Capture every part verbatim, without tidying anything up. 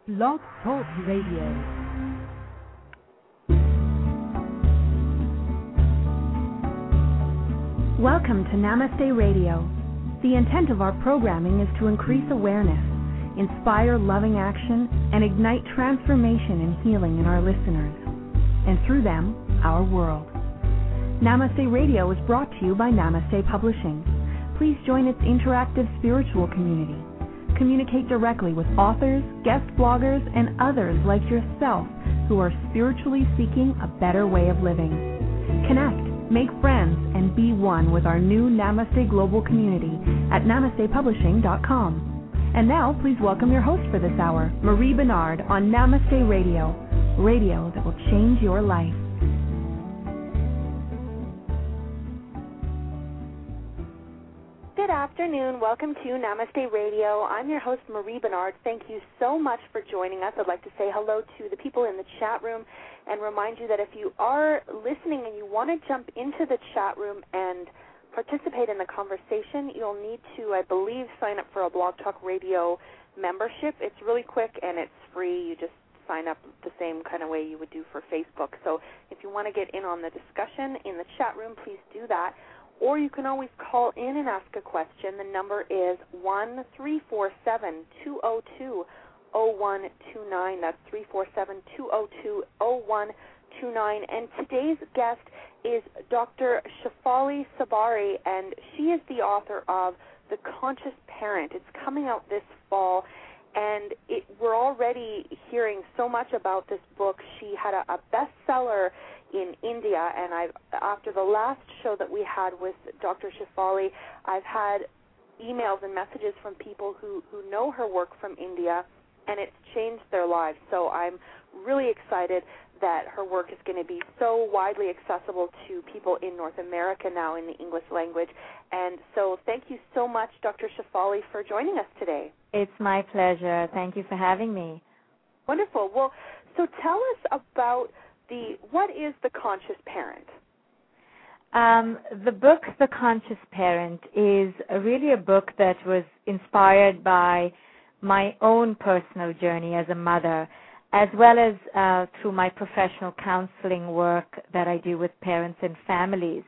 Blog Talk Radio. Welcome to Namaste Radio. The intent of our programming is to increase awareness, inspire loving action, and ignite transformation and healing in our listeners, and through them, our world. Namaste Radio is brought to you by Namaste Publishing. Please join its interactive spiritual community. Communicate directly with authors, guest bloggers, and others like yourself who are spiritually seeking a better way of living. Connect, make friends, and be one with our new Namaste Global community at namaste publishing dot com. And now, please welcome your host for this hour, Marie Bernard, on Namaste Radio, radio that will change your life. Good afternoon. Welcome to Namaste Radio. I'm your host, Marie Bernard. Thank you so much for joining us. I'd like to say hello to the people in the chat room and remind you that if you are listening and you want to jump into the chat room and participate in the conversation, you'll need to, I believe, sign up for a Blog Talk Radio membership. It's really quick and it's free. You just sign up the same kind of way you would do for Facebook. So if you want to get in on the discussion in the chat room, please do that. Or you can always call in and ask a question. The number is one three four seven, two zero two, zero one two nine. That's three four seven, two zero two, zero one two nine. And today's guest is Doctor Shefali Tsabary, and she is the author of The Conscious Parent. It's coming out this fall, and it, we're already hearing so much about this book. She had a, a bestseller in India, and I've, after the last show that we had with Doctor Shefali, I've had emails and messages from people who, who know her work from India, and it's changed their lives. So I'm really excited that her work is going to be so widely accessible to people in North America now in the English language. And so thank you so much, Doctor Shefali, for joining us today. It's my pleasure. Thank you for having me. Wonderful. Well, so tell us about The, what is The Conscious Parent? Um, the book, The Conscious Parent, is a, really a book that was inspired by my own personal journey as a mother, as well as uh, through my professional counseling work that I do with parents and families.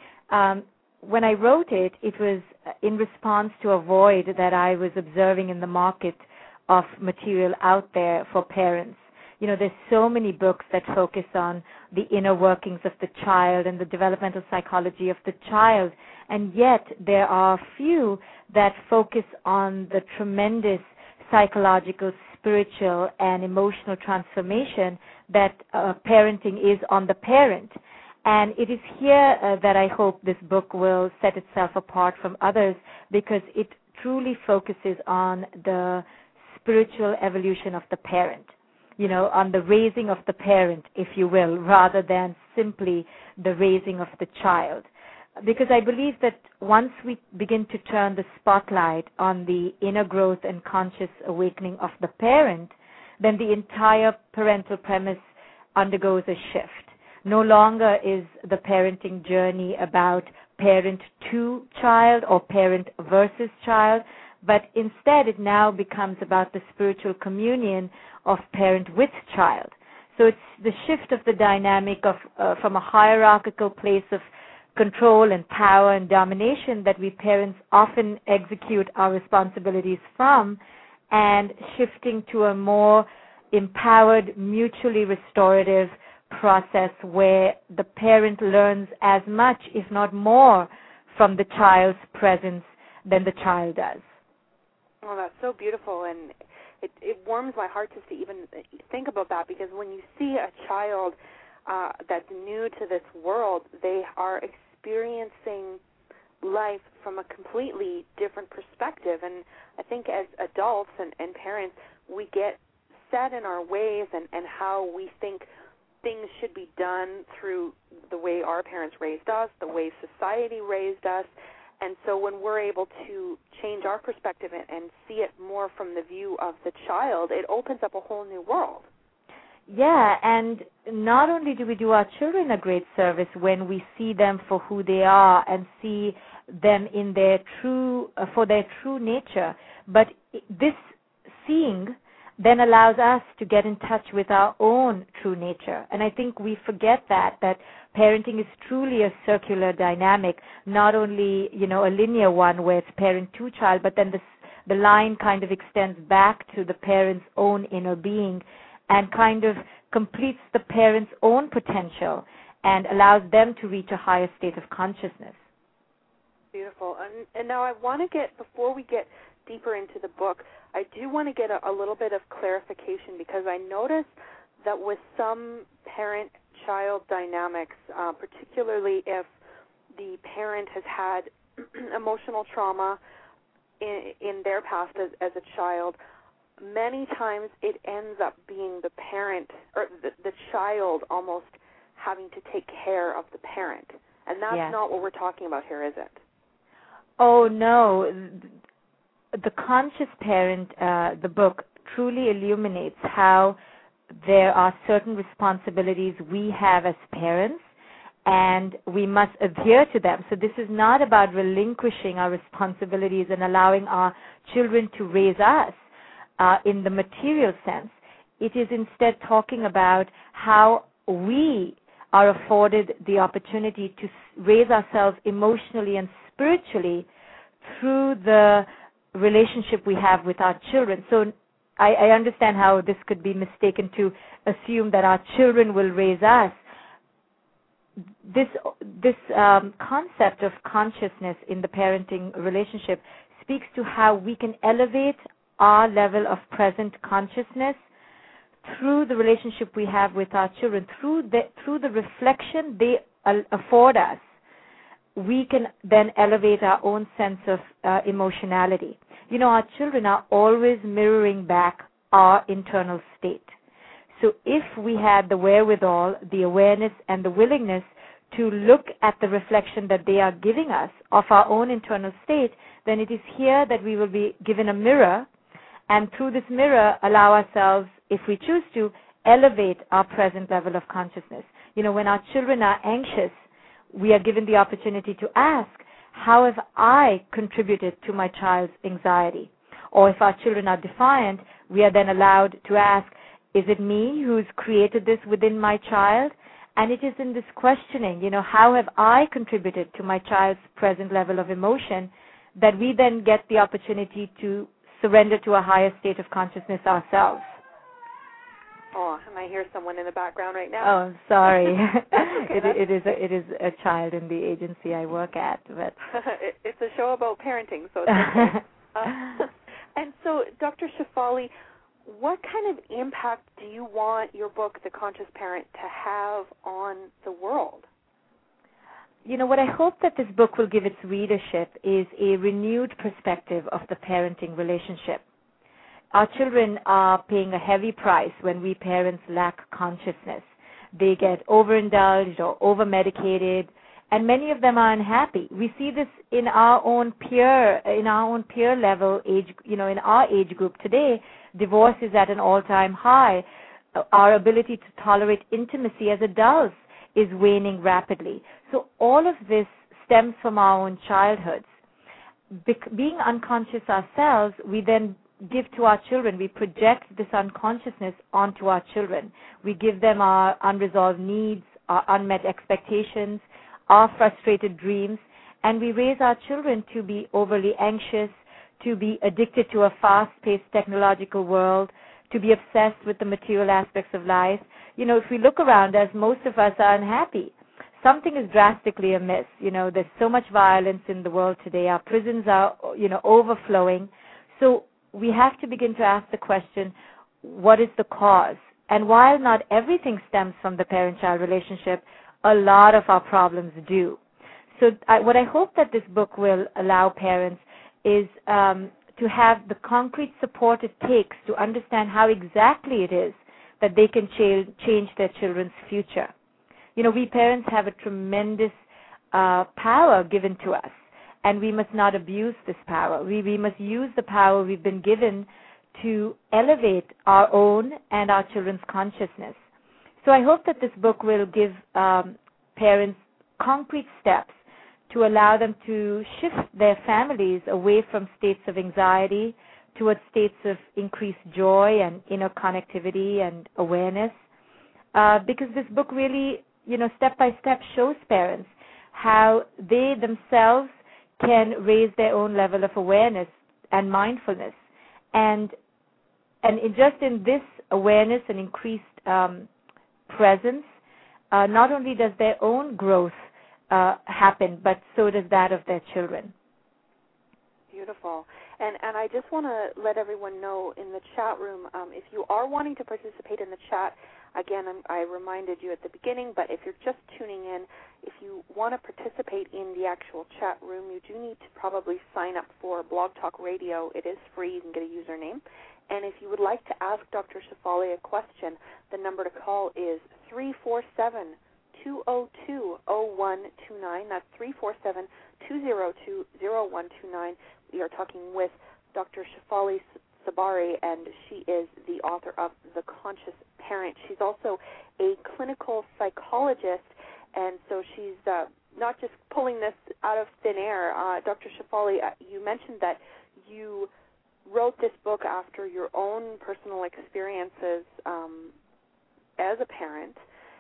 Um, when I wrote it, it was in response to a void that I was observing in the market of material out there for parents. You know, there's so many books that focus on the inner workings of the child and the developmental psychology of the child, and yet there are few that focus on the tremendous psychological, spiritual, and emotional transformation that uh, parenting is on the parent. And it is here uh, that I hope this book will set itself apart from others, because it truly focuses on the spiritual evolution of the parent. You know, on the raising of the parent, if you will, rather than simply the raising of the child. Because I believe that once we begin to turn the spotlight on the inner growth and conscious awakening of the parent, then the entire parental premise undergoes a shift. No longer is the parenting journey about parent to child or parent versus child, but instead it now becomes about the spiritual communion of parent with child. So it's the shift of the dynamic of uh, from a hierarchical place of control and power and domination that we parents often execute our responsibilities from, and shifting to a more empowered, mutually restorative process where the parent learns as much, if not more, from the child's presence than the child does. Oh, that's so beautiful, and it, it warms my heart just to even think about that, because when you see a child uh, that's new to this world, they are experiencing life from a completely different perspective. And I think as adults and, and parents, we get set in our ways and, and how we think things should be done through the way our parents raised us, the way society raised us. And so when we're able to change our perspective and, and see it more from the view of the child, it opens up a whole new world. Yeah, and not only do we do our children a great service when we see them for who they are and see them in their true, uh, for their true nature, but this seeing then allows us to get in touch with our own true nature. And I think we forget that, that parenting is truly a circular dynamic, not only, you know, a linear one where it's parent to child, but then the, the line kind of extends back to the parent's own inner being and kind of completes the parent's own potential and allows them to reach a higher state of consciousness. Beautiful. And, and now I want to get, before we get deeper into the book, I do want to get a, a little bit of clarification, because I noticed that with some parent-child dynamics, uh, particularly if the parent has had emotional trauma in, in their past as, as a child, many times it ends up being the parent, or the, the child almost having to take care of the parent. And that's yes. not what we're talking about here, is it? Oh, no. The Conscious Parent, uh, the book, truly illuminates how there are certain responsibilities we have as parents, and we must adhere to them. So this is not about relinquishing our responsibilities and allowing our children to raise us uh, in the material sense. It is instead talking about how we are afforded the opportunity to raise ourselves emotionally and spiritually through the relationship we have with our children. So I, I understand how this could be mistaken to assume that our children will raise us. This this um, concept of consciousness in the parenting relationship speaks to how we can elevate our level of present consciousness through the relationship we have with our children, through the through the reflection they uh, afford us. We can then elevate our own sense of uh, emotionality. You know, our children are always mirroring back our internal state. So if we had the wherewithal, the awareness, and the willingness to look at the reflection that they are giving us of our own internal state, then it is here that we will be given a mirror, and through this mirror allow ourselves, if we choose to, elevate our present level of consciousness. You know, when our children are anxious, we are given the opportunity to ask, how have I contributed to my child's anxiety? Or if our children are defiant, we are then allowed to ask, is it me who's created this within my child? And it is in this questioning, you know, how have I contributed to my child's present level of emotion, that we then get the opportunity to surrender to a higher state of consciousness ourselves. Oh, and I hear someone in the background right now. Oh, sorry. Okay, it, it is a, it is a child in the agency I work at, but it, it's a show about parenting, so it's okay. uh, and so, Doctor Shefali, what kind of impact do you want your book, The Conscious Parent, to have on the world? You know, what I hope that this book will give its readership is a renewed perspective of the parenting relationship. Our children are paying a heavy price when we parents lack consciousness. They get overindulged or over-medicated, and many of them are unhappy. We see this in our own peer, in our own peer level age, you know, in our age group today. Divorce is at an all-time high. Our ability to tolerate intimacy as adults is waning rapidly. So all of this stems from our own childhoods. Be- being unconscious ourselves, we then give to our children. We project this unconsciousness onto our children. We give them our unresolved needs, our unmet expectations, our frustrated dreams, and we raise our children to be overly anxious, to be addicted to a fast-paced technological world, to be obsessed with the material aspects of life. You know, if we look around us, most of us are unhappy. Something is drastically amiss. You know, there's so much violence in the world today. Our prisons are, you know, overflowing. So we have to begin to ask the question, what is the cause? And while not everything stems from the parent-child relationship, a lot of our problems do. So I, what I hope that this book will allow parents is um, to have the concrete support it takes to understand how exactly it is that they can cha- change their children's future. You know, we parents have a tremendous uh, power given to us, and we must not abuse this power. We, we must use the power we've been given to elevate our own and our children's consciousness. So I hope that this book will give um, parents concrete steps to allow them to shift their families away from states of anxiety towards states of increased joy and inner connectivity and awareness. Uh, because this book really, you know, step by step shows parents how they themselves can raise their own level of awareness and mindfulness. And and in just in this awareness and increased um, presence, uh, not only does their own growth uh, happen, but so does that of their children. Beautiful. And and I just want to let everyone know in the chat room, um, if you are wanting to participate in the chat, again, I'm, I reminded you at the beginning, but if you're just tuning in, if you want to participate in the actual chat room, you do need to probably sign up for Blog Talk Radio. It is free. You can get a username. And if you would like to ask Doctor Shefali a question, the number to call is three four seven, two zero two, zero one two nine. That's three four seven, two zero two, zero one two nine. We are talking with Doctor Shefali Tsabary, and she is the author of The Conscious Parent. She's also a clinical psychologist, and so she's uh, not just pulling this out of thin air. Uh, Doctor Shefali, you mentioned that you wrote this book after your own personal experiences um, as a parent,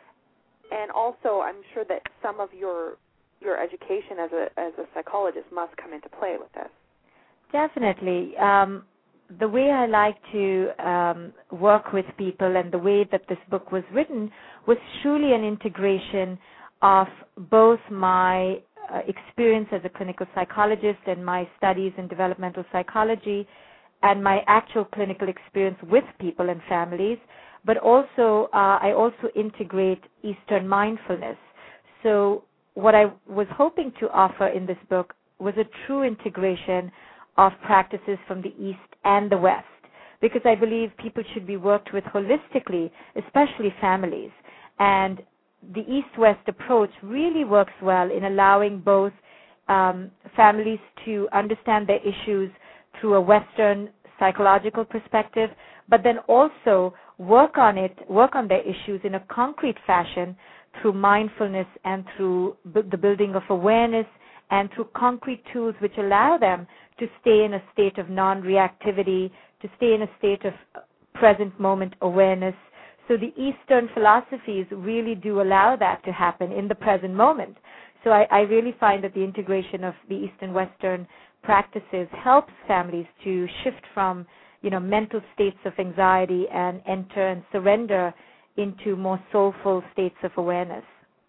and also I'm sure that some of your your education as a as a psychologist must come into play with this. Definitely. Um, the way I like to um, work with people and the way that this book was written was truly an integration of both my uh, experience as a clinical psychologist and my studies in developmental psychology and my actual clinical experience with people and families, but also uh, I also integrate Eastern mindfulness. So what I was hoping to offer in this book was a true integration of practices from the East and the West, because I believe people should be worked with holistically, especially families. And the East-West approach really works well in allowing both um, families to understand their issues through a Western psychological perspective, but then also work on it, work on their issues in a concrete fashion through mindfulness and through b- the building of awareness and through concrete tools which allow them to stay in a state of non-reactivity, to stay in a state of present moment awareness. So the Eastern philosophies really do allow that to happen in the present moment. So I, I really find that the integration of the East and Western practices helps families to shift from, you know, mental states of anxiety and enter and surrender into more soulful states of awareness.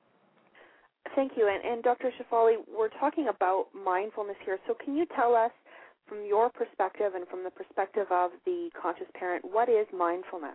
Thank you. And, and Doctor Shefali, we're talking about mindfulness here. So can you tell us, from your perspective and from the perspective of the conscious parent, what is mindfulness?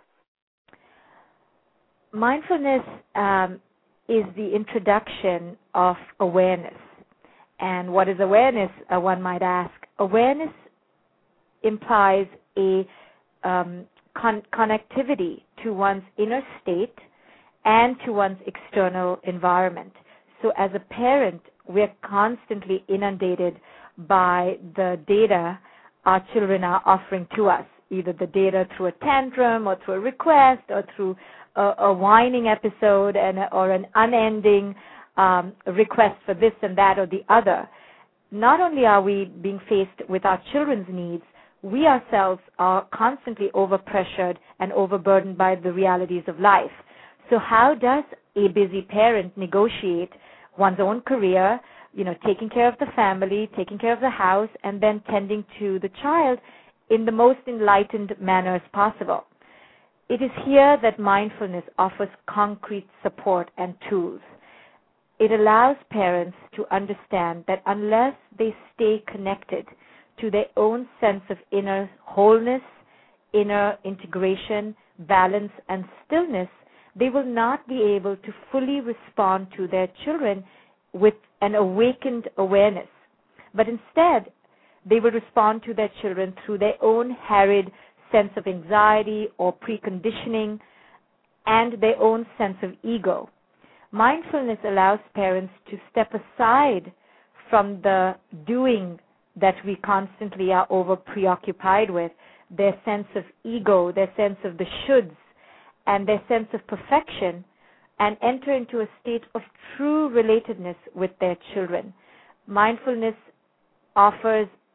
Mindfulness um, is the introduction of awareness. And what is awareness, uh, one might ask? Awareness implies a um, con- connectivity to one's inner state and to one's external environment. So as a parent, we're constantly inundated by the data our children are offering to us, either the data through a tantrum or through a request or through a, a whining episode and or an unending um, request for this and that or the other. Not only are we being faced with our children's needs, we ourselves are constantly overpressured and overburdened by the realities of life. So how does a busy parent negotiate one's own career, you know, taking care of the family, taking care of the house, and then tending to the child in the most enlightened manner as possible? It is here that mindfulness offers concrete support and tools. It allows parents to understand that unless they stay connected to their own sense of inner wholeness, inner integration, balance, and stillness, they will not be able to fully respond to their children with an awakened awareness. But instead, they will respond to their children through their own harried sense of anxiety or preconditioning and their own sense of ego. Mindfulness allows parents to step aside from the doing that we constantly are over preoccupied with, their sense of ego, their sense of the shoulds, and their sense of perfection, and enter into a state of true relatedness with their children. Mindfulness offers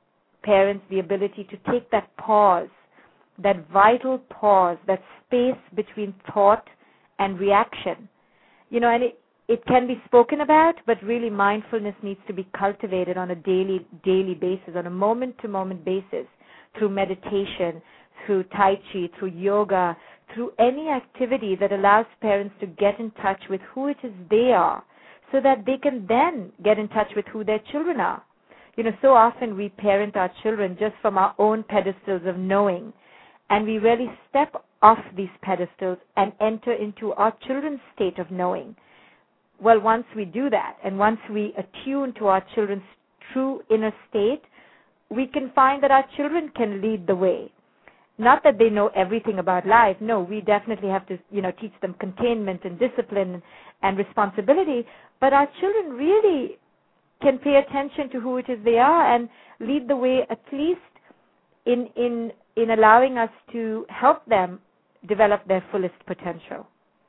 parents the ability to take that pause, that vital pause, that space between thought and reaction. You know, and it, it can be spoken about, but really mindfulness needs to be cultivated on a daily, daily basis, on a moment-to-moment basis, through meditation, through Tai Chi, through yoga, through any activity that allows parents to get in touch with who it is they are, so that they can then get in touch with who their children are. You know, so often we parent our children just from our own pedestals of knowing, and we really step off these pedestals and enter into our children's state of knowing. Well, once we do that, and once we attune to our children's true inner state, we can find that our children can lead the way. Not that they know everything about life. No, we definitely have to, you know, teach them containment and discipline and responsibility. But our children really can pay attention to who it is they are and lead the way, at least in in in allowing us to help them develop their fullest potential.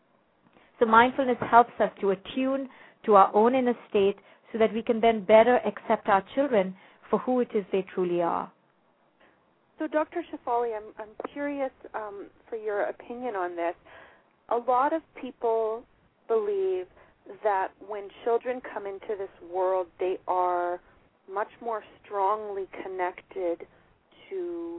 So mindfulness helps us to attune to our own inner state so that we can then better accept our children for who it is they truly are. So, Doctor Shefali, I'm, I'm curious um, for your opinion on this. A lot of people believe that when children come into this world, they are much more strongly connected to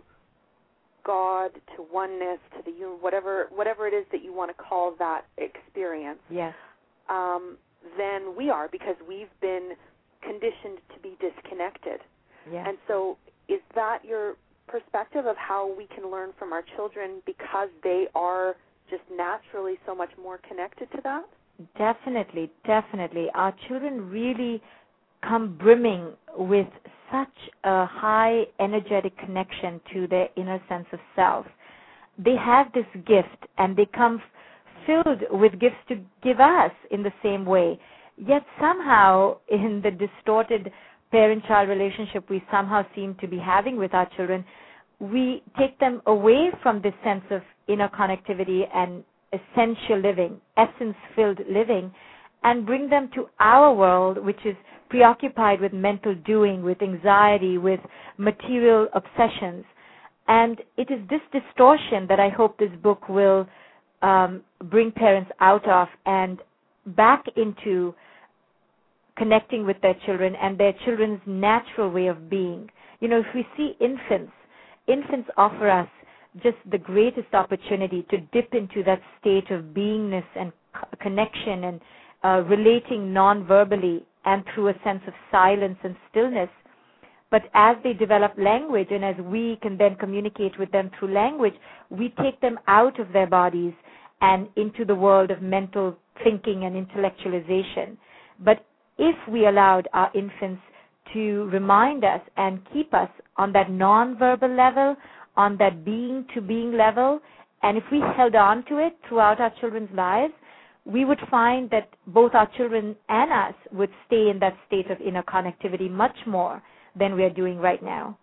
God, to oneness, to the universe, whatever whatever it is that you want to call that experience. Yes. Um, than we are, because we've been conditioned to be disconnected. Yes. And so, is that your perspective of how we can learn from our children because they are just naturally so much more connected to that? Definitely, definitely. Our children really come brimming with such a high energetic connection to their inner sense of self. They have this gift, and they come filled with gifts to give us in the same way. Yet somehow, in the distorted parent-child relationship we somehow seem to be having with our children, we take them away from this sense of inner connectivity and essential living, essence-filled living, and bring them to our world, which is preoccupied with mental doing, with anxiety, with material obsessions. And it is this distortion that I hope this book will um, bring parents out of and back into connecting with their children and their children's natural way of being. You know, if we see infants, infants offer us just the greatest opportunity to dip into that state of beingness and c- connection and uh, relating non-verbally and through a sense of silence and stillness. But as they develop language and as we can then communicate with them through language, we take them out of their bodies and into the world of mental thinking and intellectualization. But if we allowed our infants to remind us and keep us on that non-verbal level, on that being-to-being level, and if we held on to it throughout our children's lives, we would find that both our children and us would stay in that state of inner connectivity much more than we are doing right now.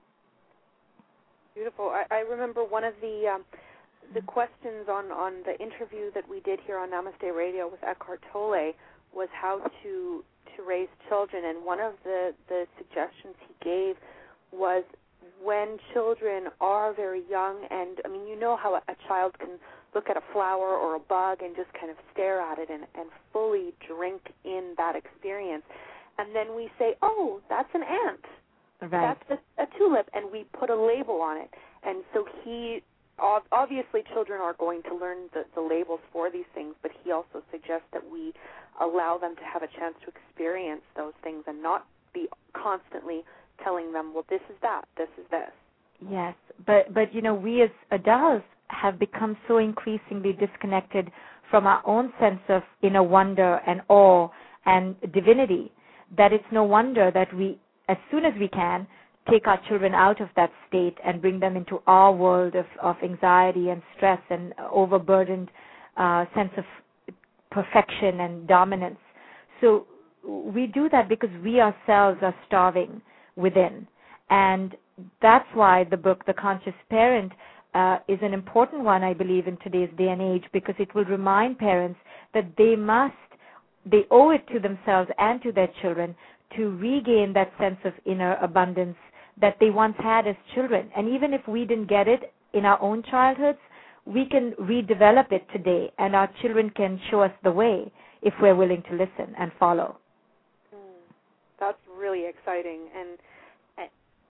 Beautiful. I, I remember one of the um, the questions on, on the interview that we did here on Namaste Radio with Eckhart Tolle was how to to raise children, and one of the, the suggestions he gave was when children are very young, and I mean, you know how a, a child can look at a flower or a bug and just kind of stare at it and, and fully drink in that experience. And then we say, oh, that's an ant. Right. That's a, a tulip, and we put a label on it. And so he, obviously children are going to learn the, the labels for these things, but he also suggests that we allow them to have a chance to experience those things and not be constantly telling them, well, this is that, this is this. Yes, but, but you know, we as adults have become so increasingly disconnected from our own sense of inner wonder and awe and divinity that it's no wonder that we, as soon as we can, take our children out of that state and bring them into our world of, of anxiety and stress and overburdened uh, sense of perfection and dominance. So we do that because we ourselves are starving within. And that's why the book, The Conscious Parent, uh, is an important one, I believe, in today's day and age, because it will remind parents that they must, they owe it to themselves and to their children to regain that sense of inner abundance, that they once had as children. And even if we didn't get it in our own childhoods, we can redevelop it today, and our children can show us the way if we're willing to listen and follow. Mm, that's really exciting. And uh,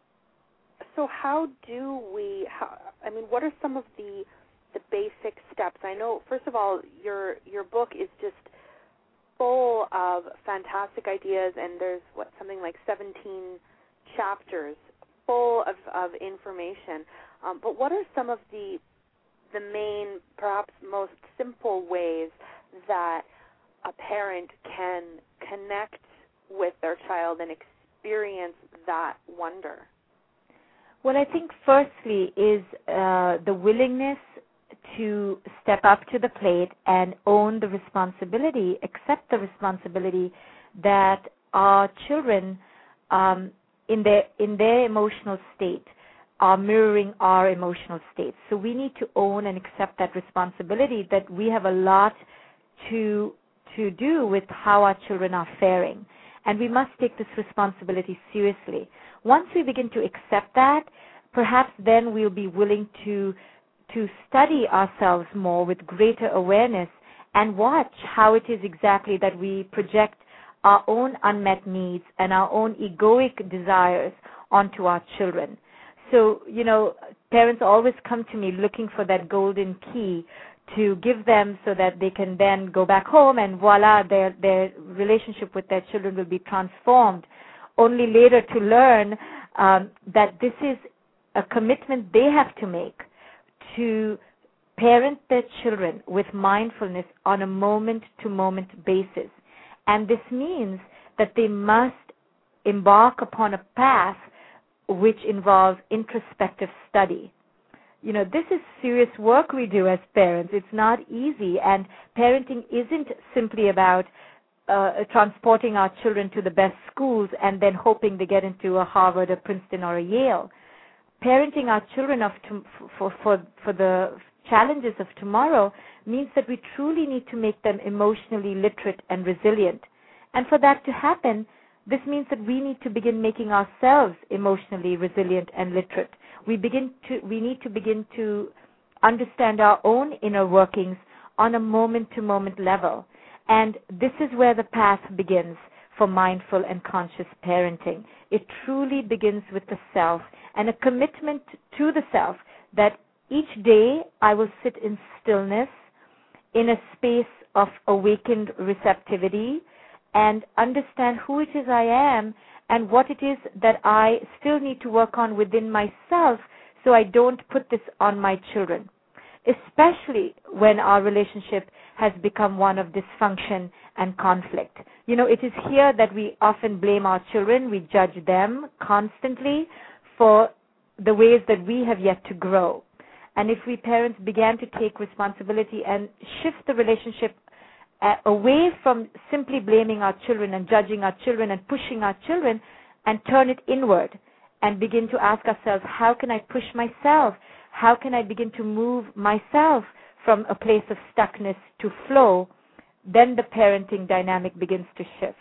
so how do we, how, I mean, what are some of the the basic steps? I know, first of all, your your book is just full of fantastic ideas, and there's, what, something like seventeen chapters full of, of information. Um, but what are some of the the main, perhaps most simple ways that a parent can connect with their child and experience that wonder? Well, I think firstly is uh, the willingness to step up to the plate and own the responsibility, accept the responsibility that our children um, in their in their emotional state are mirroring our emotional states. So we need to own and accept that responsibility, that we have a lot to to do with how our children are faring. And we must take this responsibility seriously. Once we begin to accept that, perhaps then we'll be willing to to study ourselves more with greater awareness and watch how it is exactly that we project our own unmet needs and our own egoic desires onto our children. So, you know, parents always come to me looking for that golden key to give them so that they can then go back home and voila, their their relationship with their children will be transformed, only later to learn um, that this is a commitment they have to make to parent their children with mindfulness on a moment-to-moment basis. And this means that they must embark upon a path which involves introspective study. You know, this is serious work we do as parents. It's not easy, and parenting isn't simply about uh, transporting our children to the best schools and then hoping they get into a Harvard, a Princeton, or a Yale. Parenting our children of to, for, for, for the challenges of tomorrow means that we truly need to make them emotionally literate and resilient. And for that to happen, this means that we need to begin making ourselves emotionally resilient and literate. We begin to, we need to begin to understand our own inner workings on a moment-to-moment level. And this is where the path begins for mindful and conscious parenting. It truly begins with the self and a commitment to the self that each day I will sit in stillness, in a space of awakened receptivity, and understand who it is I am and what it is that I still need to work on within myself so I don't put this on my children, especially when our relationship has become one of dysfunction and conflict. You know, it is here that we often blame our children. We judge them constantly for the ways that we have yet to grow. And if we parents began to take responsibility and shift the relationship uh, away from simply blaming our children and judging our children and pushing our children, and turn it inward and begin to ask ourselves, how can I push myself? How can I begin to move myself from a place of stuckness to flow? Then the parenting dynamic begins to shift.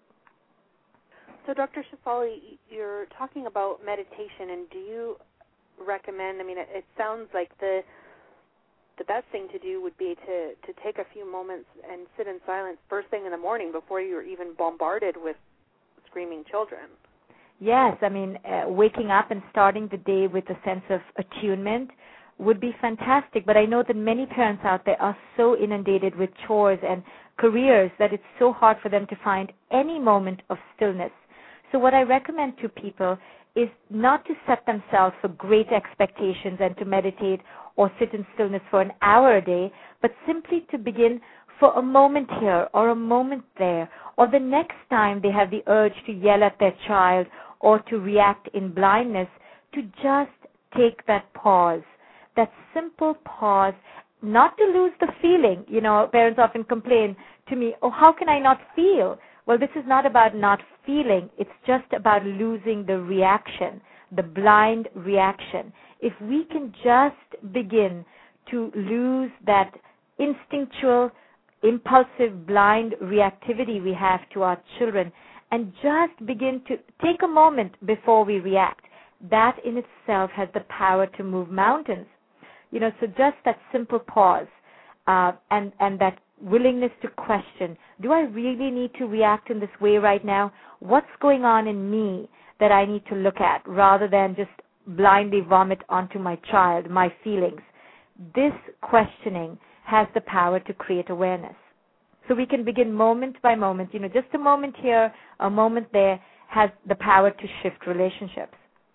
So, Doctor Shefali, you're talking about meditation, and do you recommend, I mean, it, it sounds like the the best thing to do would be to, to take a few moments and sit in silence first thing in the morning before you're even bombarded with screaming children. Yes, I mean, uh, waking up and starting the day with a sense of attunement would be fantastic, but I know that many parents out there are so inundated with chores and careers that it's so hard for them to find any moment of stillness. So what I recommend to people is not to set themselves for great expectations and to meditate or sit in stillness for an hour a day, but simply to begin for a moment here or a moment there, or the next time they have the urge to yell at their child or to react in blindness, to just take that pause, that simple pause, not to lose the feeling. You know, parents often complain to me, oh, how can I not feel? Well, this is not about not feeling. It's just about losing the reaction, the blind reaction. If we can just begin to lose that instinctual, impulsive, blind reactivity we have to our children and just begin to take a moment before we react, that in itself has the power to move mountains. You know, so just that simple pause uh, and, and that willingness to question, do I really need to react in this way right now? What's going on in me that I need to look at rather than just blindly vomit onto my child, my feelings? This questioning has the power to create awareness. So we can begin moment by moment, you know, just a moment here, a moment there has the power to shift relationships.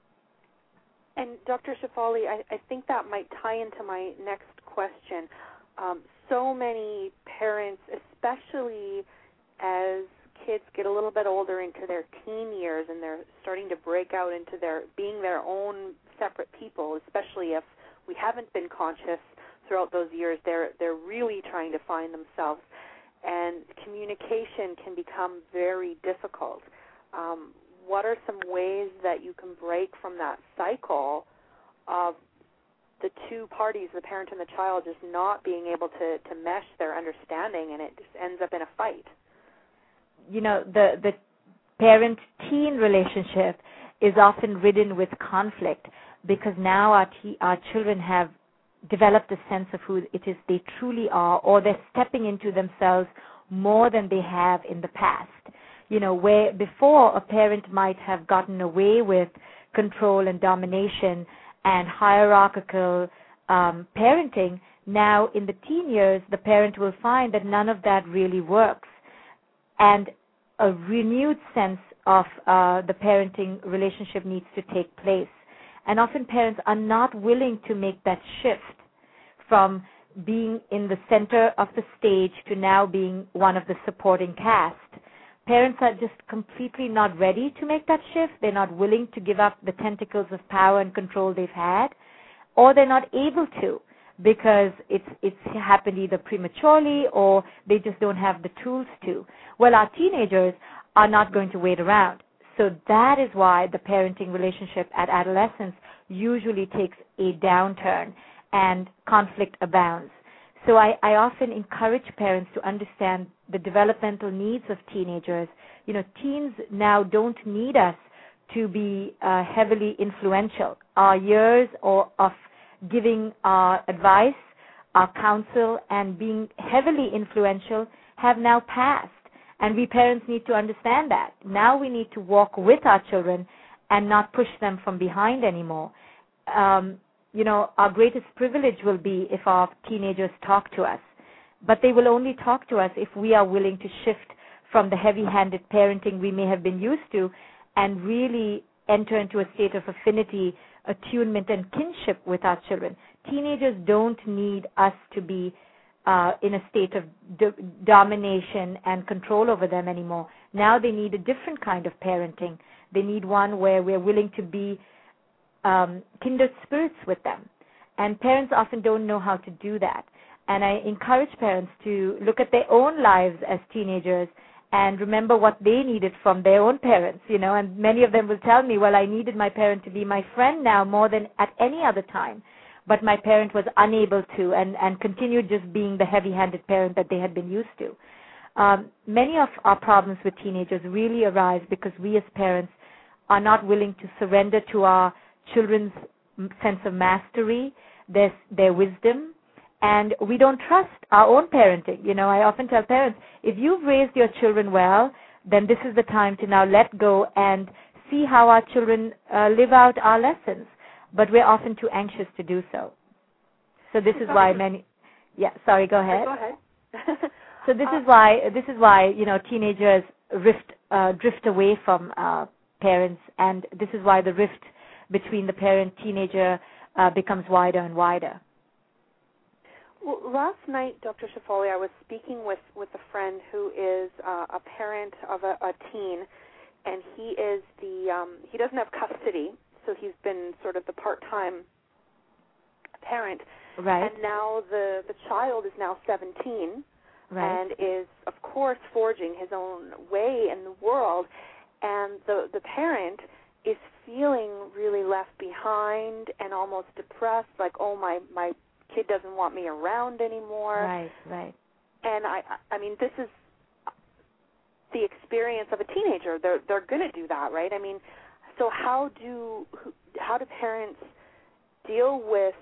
And Doctor Shefali, I, I think that might tie into my next question. Um, so many parents, especially as kids get a little bit older into their teen years and they're starting to break out into their being their own separate people, especially if we haven't been conscious throughout those years, they're they're really trying to find themselves, and communication can become very difficult. Um, what are some ways that you can break from that cycle of the two parties, the parent and the child, just not being able to, to mesh their understanding, and it just ends up in a fight? You know, the, the parent-teen relationship is often ridden with conflict because now our, te- our children have developed a sense of who it is they truly are, or they're stepping into themselves more than they have in the past. You know, where before a parent might have gotten away with control and domination and hierarchical um, parenting, now in the teen years, the parent will find that none of that really works. And a renewed sense of uh, the parenting relationship needs to take place. And often parents are not willing to make that shift from being in the center of the stage to now being one of the supporting cast. Parents are just completely not ready to make that shift. They're not willing to give up the tentacles of power and control they've had, or they're not able to because it's it's happened either prematurely or they just don't have the tools to. Well, our teenagers are not going to wait around. So that is why the parenting relationship at adolescence usually takes a downturn and conflict abounds. So I, I often encourage parents to understand the developmental needs of teenagers. You know, teens now don't need us to be uh, heavily influential. Our years or of giving our advice, our counsel, and being heavily influential have now passed. And we parents need to understand that. Now we need to walk with our children and not push them from behind anymore. Um, you know, our greatest privilege will be if our teenagers talk to us. But they will only talk to us if we are willing to shift from the heavy-handed parenting we may have been used to and really enter into a state of affinity, attunement, and kinship with our children. Teenagers don't need us to be uh, in a state of do- domination and control over them anymore. Now they need a different kind of parenting. They need one where we're willing to be um, kindred spirits with them. And parents often don't know how to do that. And I encourage parents to look at their own lives as teenagers and remember what they needed from their own parents, you know, and many of them will tell me, well, I needed my parent to be my friend now more than at any other time, but my parent was unable to and, and continued just being the heavy-handed parent that they had been used to. Um, many of our problems with teenagers really arise because we as parents are not willing to surrender to our children's sense of mastery, their, their wisdom, and we don't trust our own parenting. You know, I often tell parents, if you've raised your children well, then this is the time to now let go and see how our children uh, live out our lessons. But we're often too anxious to do so. So this is why many, yeah, sorry, go ahead. Go ahead. So this is why, this is why, you know, teenagers rift, uh, drift away from uh, parents, and this is why the rift between the parent-teenager uh, becomes wider and wider. Well, last night, Doctor Shefali, I was speaking with, with a friend who is uh, a parent of a, a teen, and he is the um, he doesn't have custody, so he's been sort of the part-time parent. Right. And now the the child is now seventeen, right. and is of course forging his own way in the world, and the the parent is feeling really left behind and almost depressed, like, oh, my my kid doesn't want me around anymore. Right, right. And I I mean, this is the experience of a teenager. They're they're going to do that, right? I mean, so how do how do parents deal with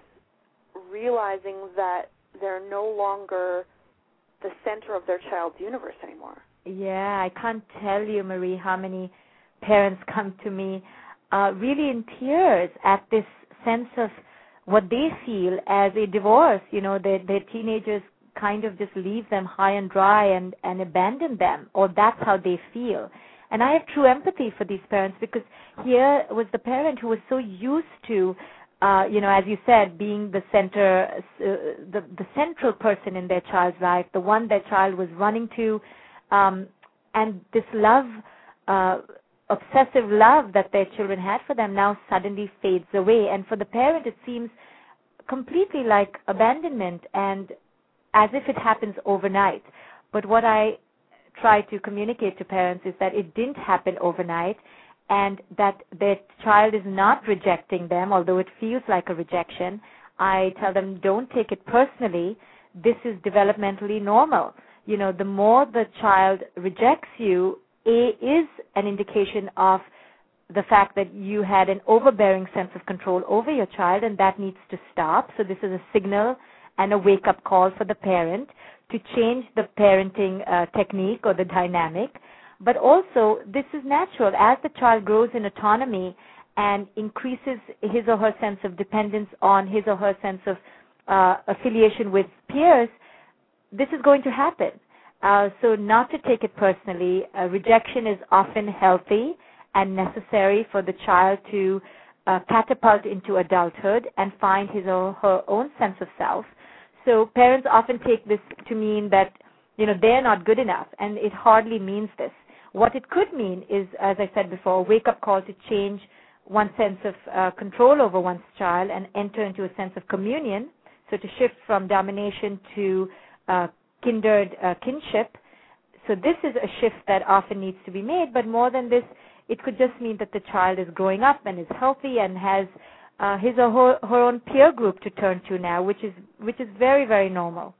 realizing that they're no longer the center of their child's universe anymore? Yeah, I can't tell you, Marie, how many parents come to me uh, really in tears at this sense of what they feel as a divorce. You know, their, their teenagers kind of just leave them high and dry and, and abandon them, or that's how they feel. And I have true empathy for these parents, because here was the parent who was so used to, uh, you know, as you said, being the center, uh, the, the central person in their child's life, the one their child was running to, um, and this love, uh, obsessive love that their children had for them now suddenly fades away. And for the parent, it seems completely like abandonment, and as if it happens overnight. But what I try to communicate to parents is that it didn't happen overnight, and that their child is not rejecting them, although it feels like a rejection. I tell them, don't take it personally. This is developmentally normal. You know, the more the child rejects you, A, is an indication of the fact that you had an overbearing sense of control over your child, and that needs to stop. So this is a signal and a wake-up call for the parent to change the parenting uh, technique or the dynamic. But also, this is natural. As the child grows in autonomy and increases his or her sense of dependence on his or her sense of uh, affiliation with peers, this is going to happen. Uh, so not to take it personally, uh, rejection is often healthy and necessary for the child to uh, catapult into adulthood and find his or her own sense of self. So parents often take this to mean that, you know, they're not good enough, and it hardly means this. What it could mean is, as I said before, a wake-up call to change one's sense of uh, control over one's child and enter into a sense of communion, so to shift from domination to uh, kindred uh, kinship. So this is a shift that often needs to be made, but more than this, it could just mean that the child is growing up and is healthy and has uh, his or her, her own peer group to turn to now, which is which is very, very normal.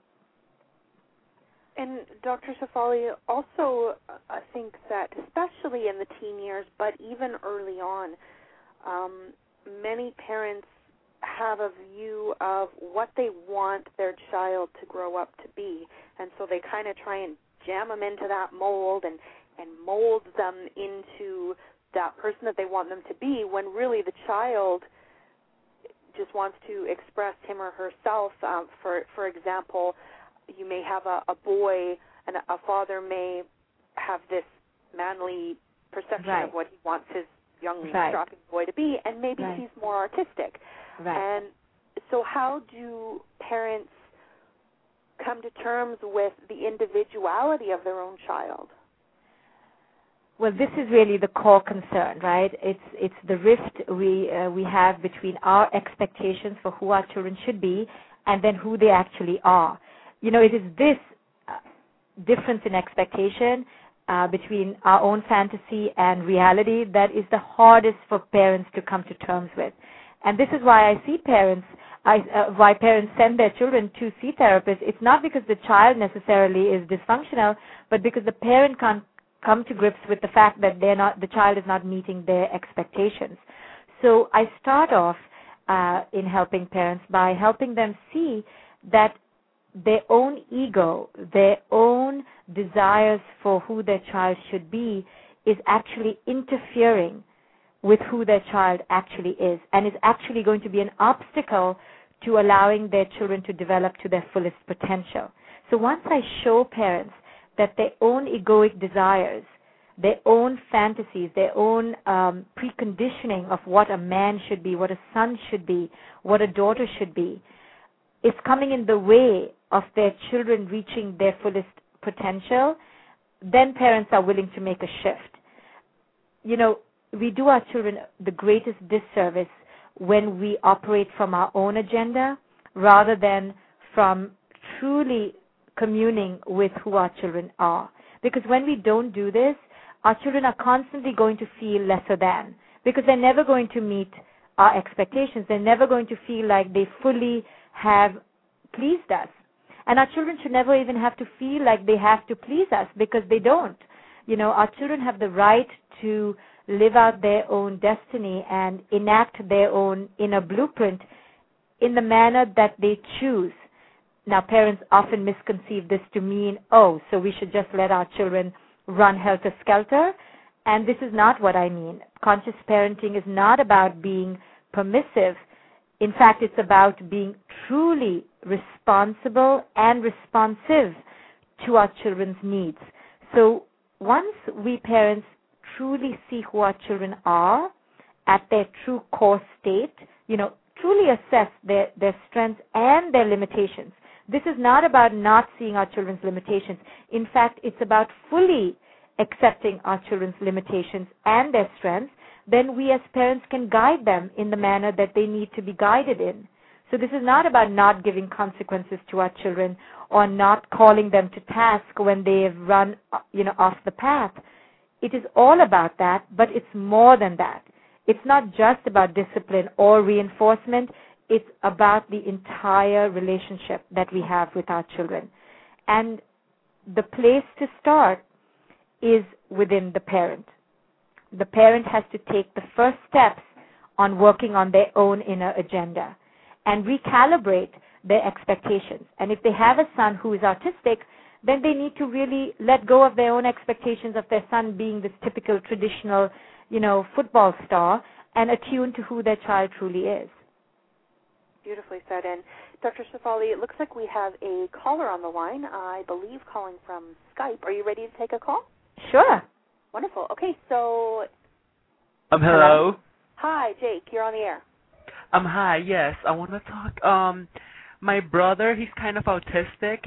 And Doctor Shefali, also I think that especially in the teen years, but even early on, um, many parents have a view of what they want their child to grow up to be, and so they kind of try and jam them into that mold and, and mold them into that person that they want them to be, when really the child just wants to express him or herself. Um, for for example, you may have a, a boy, and a father may have this manly perception right. of what he wants his young right. strapping boy to be, and maybe right. he's more artistic. Right. And so how do parents come to terms with the individuality of their own child? Well, this is really the core concern, right? It's it's the rift we uh, we have between our expectations for who our children should be and then who they actually are. You know, it is this uh, difference in expectation uh, between our own fantasy and reality that is the hardest for parents to come to terms with. And this is why I see parents, I, uh, why parents send their children to see therapists. It's not because the child necessarily is dysfunctional, but because the parent can't come to grips with the fact that they're not, the child is not meeting their expectations. So I start off uh, in helping parents by helping them see that their own ego, their own desires for who their child should be is actually interfering with who their child actually is, and is actually going to be an obstacle to allowing their children to develop to their fullest potential. So once I show parents that their own egoic desires, their own fantasies, their own um, preconditioning of what a man should be, what a son should be, what a daughter should be, is coming in the way of their children reaching their fullest potential, then parents are willing to make a shift. You know, we do our children the greatest disservice when we operate from our own agenda rather than from truly communing with who our children are. Because when we don't do this, our children are constantly going to feel lesser than, because they're never going to meet our expectations. They're never going to feel like they fully have pleased us. And our children should never even have to feel like they have to please us, because they don't. You know, our children have the right to live out their own destiny and enact their own inner blueprint in the manner that they choose. Now, parents often misconceive this to mean, oh, so we should just let our children run helter-skelter, and this is not what I mean. Conscious parenting is not about being permissive. In fact, it's about being truly responsible and responsive to our children's needs. So once we parents truly see who our children are at their true core state, you know, truly assess their, their strengths and their limitations. This is not about not seeing our children's limitations. In fact, it's about fully accepting our children's limitations and their strengths. Then we as parents can guide them in the manner that they need to be guided in. So this is not about not giving consequences to our children or not calling them to task when they have run, you know, off the path. It is all about that, but it's more than that. It's not just about discipline or reinforcement. It's about the entire relationship that we have with our children. And the place to start is within the parent. The parent has to take the first steps on working on their own inner agenda and recalibrate their expectations. And if they have a son who is autistic, then they need to really let go of their own expectations of their son being this typical traditional, you know, football star and attune to who their child truly is. Beautifully said. And Doctor Shefali, it looks like we have a caller on the line, I believe calling from Skype. Are you ready to take a call? Sure. Wonderful. Okay, so... Um, hello. Hi, Jake. You're on the air. Um, hi, yes. I want to talk. Um, my brother, he's kind of autistic.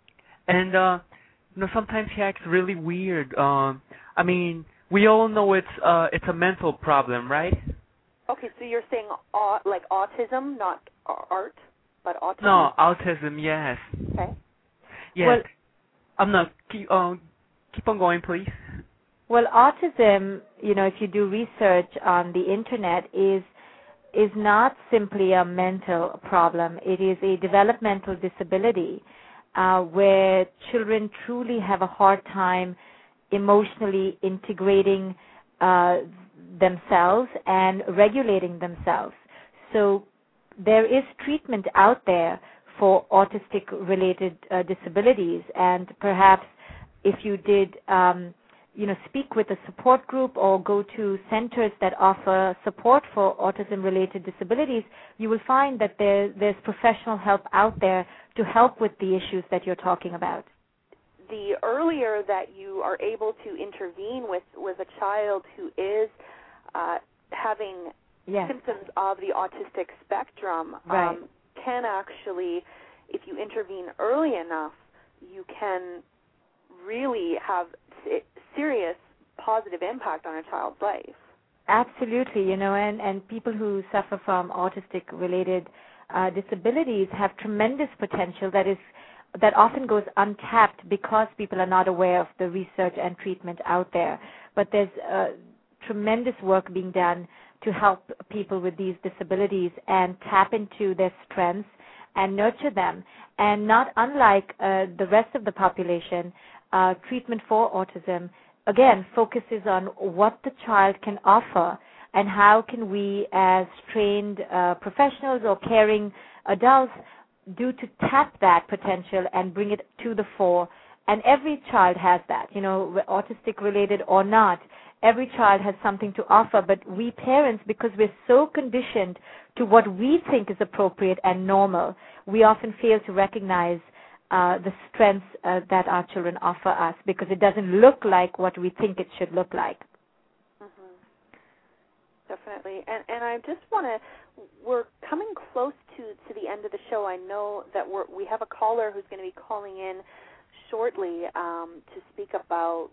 And, uh, you know, sometimes he acts really weird. Um, I mean, we all know it's, uh, it's a mental problem, right? Okay, so you're saying au- like autism, not art, but autism? No, autism, yes. Okay. Yes. Well, I'm not. Keep, uh, keep on going, please. Well, autism, you know, if you do research on the internet, is is not simply a mental problem. It is a developmental disability uh, where children truly have a hard time emotionally integrating uh, themselves and regulating themselves. So there is treatment out there for autistic-related uh, disabilities, and perhaps if you did, um, you know, speak with a support group or go to centers that offer support for autism-related disabilities, you will find that there, there's professional help out there to help with the issues that you're talking about. The earlier that you are able to intervene with, with a child who is uh, having yes. symptoms of the autistic spectrum, right. um, can actually, if you intervene early enough, you can really have serious positive impact on a child's life. Absolutely, you know, and, and people who suffer from autistic-related uh, disabilities have tremendous potential that is that often goes untapped because people are not aware of the research and treatment out there. But there's uh, tremendous work being done to help people with these disabilities and tap into their strengths and nurture them. And not unlike uh, the rest of the population, uh, treatment for autism, again, focuses on what the child can offer and how can we as trained uh, professionals or caring adults do to tap that potential and bring it to the fore. And every child has that, you know, autistic related or not. Every child has something to offer, but we parents, because we're so conditioned to what we think is appropriate and normal, we often fail to recognize uh, the strengths uh, that our children offer us because it doesn't look like what we think it should look like. Mm-hmm. Definitely. And and I just want to, we're coming close to, to the end of the show. I know that we're, we have a caller who's going to be calling in shortly um, to speak about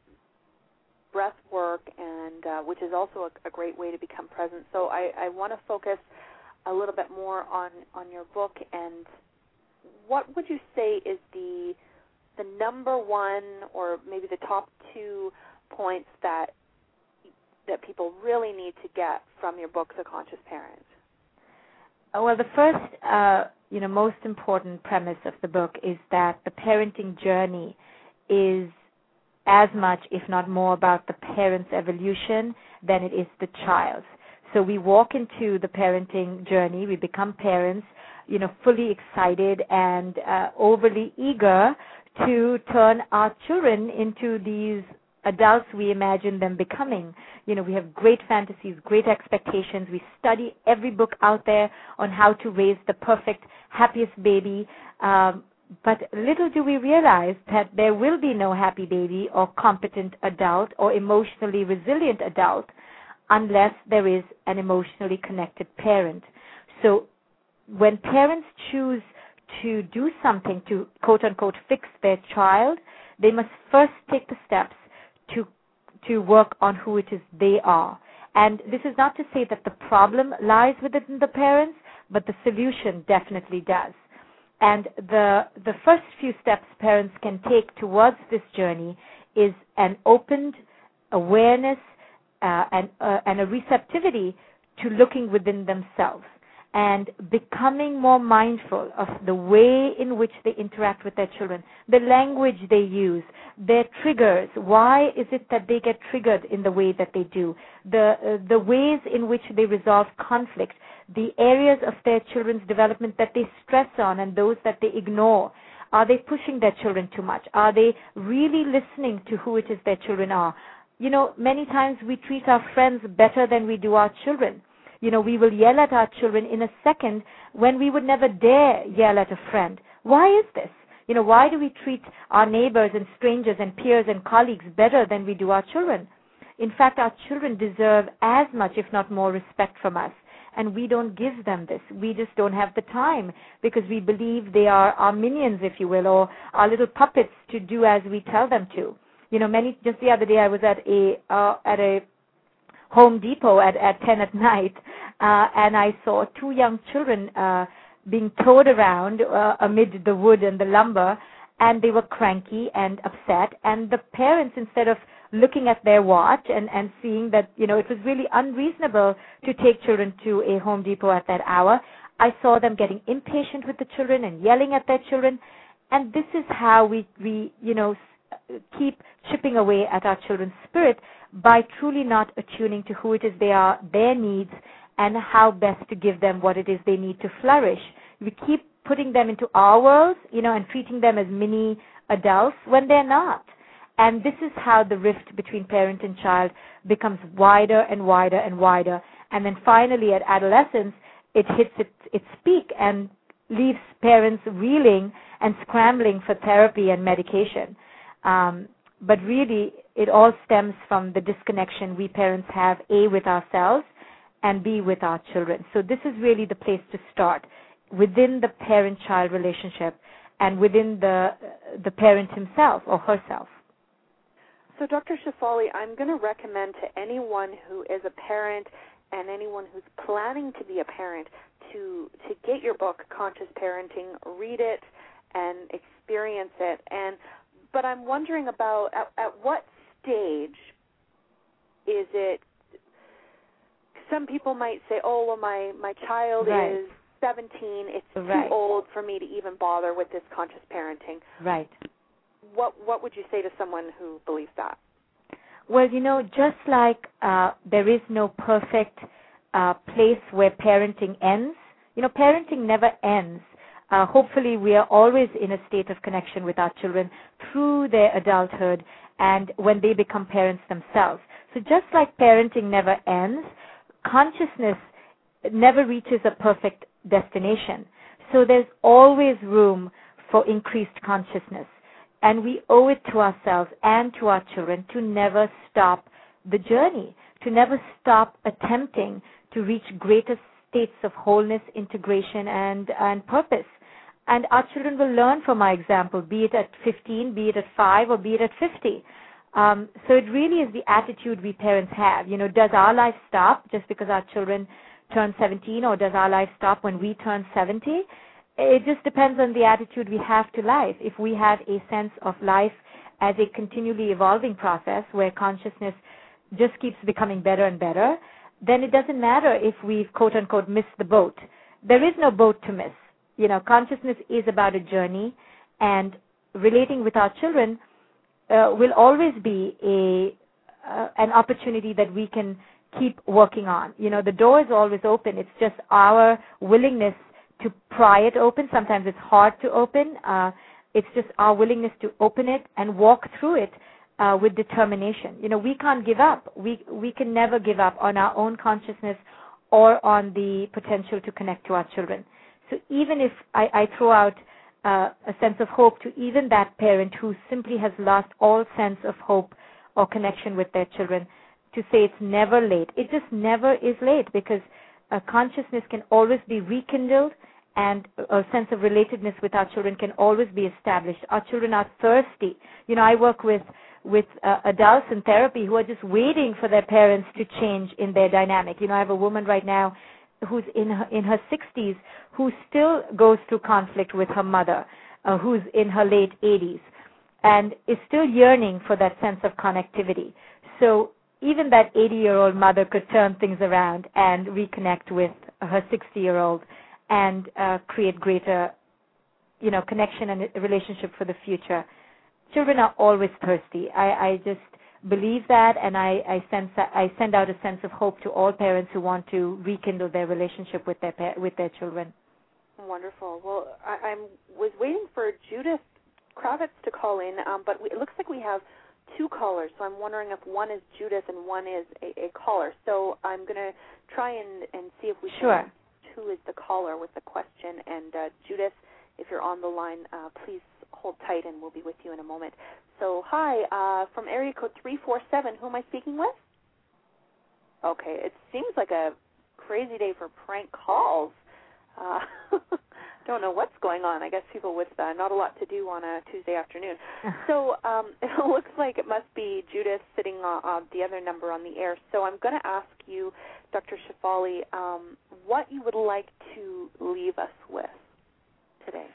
breath work, and uh, which is also a, a great way to become present. So I, I want to focus a little bit more on, on your book. And what would you say is the the number one, or maybe the top two points that that people really need to get from your book, The Conscious Parent? Well, the first, uh, you know, most important premise of the book is that the parenting journey is as much, if not more, about the parent's evolution than it is the child's. So we walk into the parenting journey, we become parents, you know, fully excited and uh, overly eager to turn our children into these adults we imagine them becoming. You know, we have great fantasies, great expectations. We study every book out there on how to raise the perfect, happiest baby. Um, but little do we realize that there will be no happy baby or competent adult or emotionally resilient adult unless there is an emotionally connected parent. So when parents choose to do something to, quote-unquote, fix their child, they must first take the steps to to work on who it is they are. And this is not to say that the problem lies within the parents, but the solution definitely does. And the the first few steps parents can take towards this journey is an opened awareness uh, and, uh, and a receptivity to looking within themselves and becoming more mindful of the way in which they interact with their children, the language they use, their triggers. Why is it that they get triggered in the way that they do? The uh, the ways in which they resolve conflict, the areas of their children's development that they stress on and those that they ignore. Are they pushing their children too much? Are they really listening to who it is their children are? You know, many times we treat our friends better than we do our children. You know, we will yell at our children in a second when we would never dare yell at a friend. Why is this? You know, why do we treat our neighbors and strangers and peers and colleagues better than we do our children? In fact, our children deserve as much, if not more, respect from us. And we don't give them this. We just don't have the time because we believe they are our minions, if you will, or our little puppets to do as we tell them to. You know, many, just the other day I was at a, uh, at a Home Depot at, at ten at night, uh, and I saw two young children uh, being towed around uh, amid the wood and the lumber, and they were cranky and upset, and the parents, instead of looking at their watch and, and seeing that, you know, it was really unreasonable to take children to a Home Depot at that hour, I saw them getting impatient with the children and yelling at their children, and this is how we, we you know, keep chipping away at our children's spirit by truly not attuning to who it is they are, their needs, and how best to give them what it is they need to flourish. We keep putting them into our worlds, you know, and treating them as mini adults when they're not. And this is how the rift between parent and child becomes wider and wider and wider. And then finally at adolescence, it hits its, its peak and leaves parents reeling and scrambling for therapy and medication. Um, but really, it all stems from the disconnection we parents have, A, with ourselves, and B, with our children. So this is really the place to start, within the parent-child relationship and within the the parent himself or herself. So, Doctor Shefali, I'm going to recommend to anyone who is a parent and anyone who's planning to be a parent to to get your book, Conscious Parenting, read it, and experience it. And But I'm wondering about at, at what stage is it, some people might say, oh, well, my, my child right. is seventeen, it's right. too old for me to even bother with this conscious parenting. Right. What what would you say to someone who believes that? Well, you know, just like uh, there is no perfect uh, place where parenting ends, you know, parenting never ends. Uh, hopefully we are always in a state of connection with our children through their adulthood and when they become parents themselves. So just like parenting never ends, consciousness never reaches a perfect destination. So there's always room for increased consciousness. And we owe it to ourselves and to our children to never stop the journey, to never stop attempting to reach greater states of wholeness, integration, and, and purpose. And our children will learn from our example, be it at fifteen, be it at five, or be it at fifty. Um, so it really is the attitude we parents have. You know, does our life stop just because our children turn seventeen, or does our life stop when we turn seventy? It just depends on the attitude we have to life. If we have a sense of life as a continually evolving process where consciousness just keeps becoming better and better, then it doesn't matter if we've, quote-unquote, missed the boat. There is no boat to miss. You know, consciousness is about a journey, and relating with our children, uh, will always be a uh, an opportunity that we can keep working on. You know, the door is always open. It's just our willingness to pry it open. Sometimes it's hard to open. Uh, it's just our willingness to open it and walk through it uh, with determination. You know, we can't give up. We we can never give up on our own consciousness or on the potential to connect to our children. So even if I, I throw out uh, a sense of hope to even that parent who simply has lost all sense of hope or connection with their children, to say it's never late. It just never is late, because uh, consciousness can always be rekindled, and a sense of relatedness with our children can always be established. Our children are thirsty. You know, I work with with uh, adults in therapy who are just waiting for their parents to change in their dynamic. You know, I have a woman right now who's in her, in her sixties who still goes through conflict with her mother, uh, who's in her late eighties, and is still yearning for that sense of connectivity. So even that eighty-year-old mother could turn things around and reconnect with her sixty-year-old and uh, create greater, you know, connection and a relationship for the future. Children are always thirsty. I, I just believe that, and I, I sense that, I send out a sense of hope to all parents who want to rekindle their relationship with their with their children. Wonderful. Well, I I'm, was waiting for Judith Kravitz to call in, um, but we, it looks like we have two callers, so I'm wondering if one is Judith and one is a, a caller. So I'm going to try and, and see if we sure. can who is the caller with the question. And uh, Judith, if you're on the line, uh, please hold tight and we'll be with you in a moment. So hi, uh, from area code three four seven, who am I speaking with? Okay, it seems like a crazy day for prank calls. Uh, don't know what's going on. I guess people with uh, not a lot to do on a Tuesday afternoon. So um, it looks like it must be Judith sitting on, on the other number on the air. So I'm going to ask you, Doctor Shefali, um, what you would like to leave us with today.